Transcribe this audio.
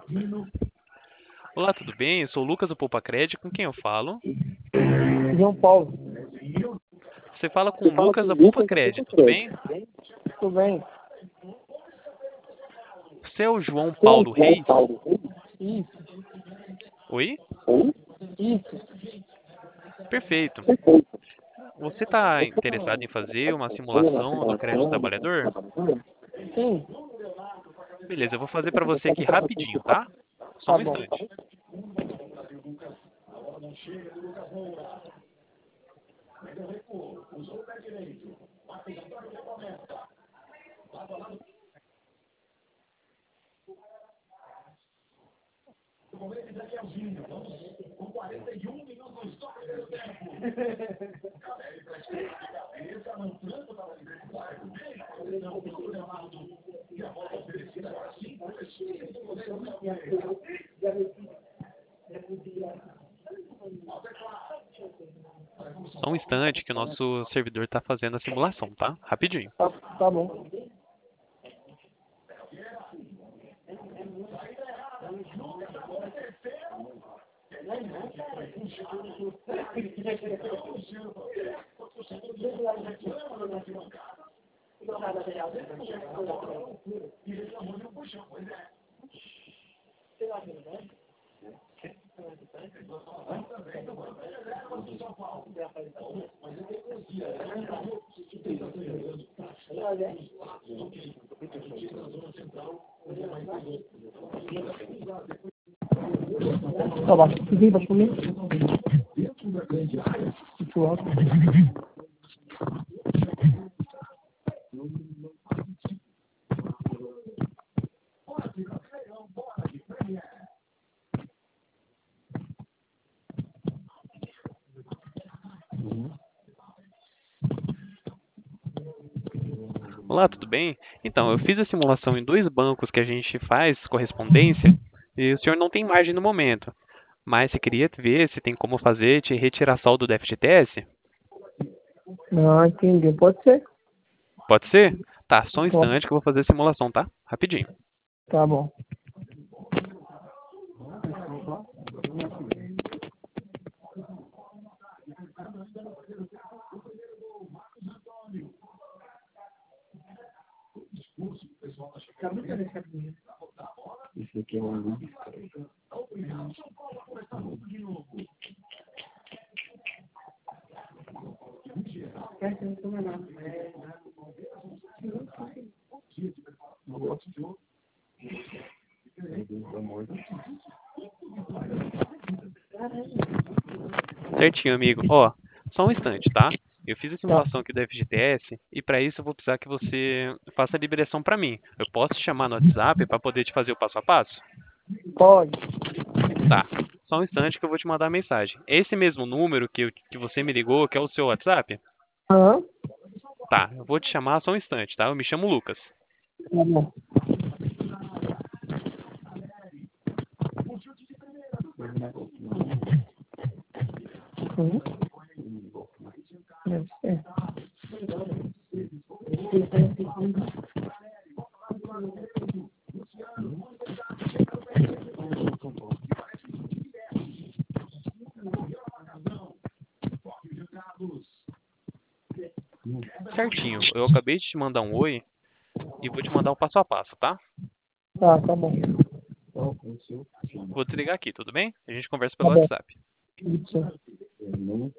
Olá, tudo bem? Eu sou o Lucas do Poupa Cred, com quem eu falo? João Paulo. Você fala com Você o fala Lucas com o da Poupa Lucas da Cred, Poupa tudo Crédito, bem? tudo bem? Tudo bem. Você é o João Você é o Paulo João Reis? Paulo? Isso. Oi? Oi? Isso. Perfeito. Perfeito. Você está Você está interessado em fazer uma fazer uma simulação do crédito do simulação do trabalhador? trabalhador? Sim. Beleza, eu vou fazer para Eu vou você fazer aqui para você rapidinho, aqui. tá? Só Tá um bom. instante. Só um instante que o nosso servidor está fazendo a simulação, tá? Rapidinho. Tá bom. Tá bom. Vem para comer. Muito alto. Olá, tudo bem? Então, eu fiz a simulação em dois bancos que a gente faz correspondência e o senhor não tem margem no momento. Mas você queria ver se tem como fazer te retirar saldo do FGTS? Ah, entendi. Pode ser? Pode ser? Tá, só um Tá, instante que eu vou fazer a simulação, tá? Rapidinho. tá bom. Isso aqui é uma luz. Certinho, amigo. Ó, só um instante, tá? Eu fiz a Tá. simulação aqui do FGTS e para isso eu vou precisar que você faça a liberação para mim. Eu posso te chamar no WhatsApp para poder te fazer o passo a passo? Pode. Tá. Só um instante que eu vou te mandar a mensagem. Esse mesmo número que você me ligou, que é o seu WhatsApp? Aham. Tá, eu vou te chamar só um instante, tá? Eu me chamo Lucas. Tá bom. Uhum. Deve ser. Certinho. Eu acabei de te mandar um oi e vou te mandar o passo a passo, tá? Tá bom. Vou desligar aqui, tudo bem? A gente conversa Tá pelo bom. WhatsApp. Isso.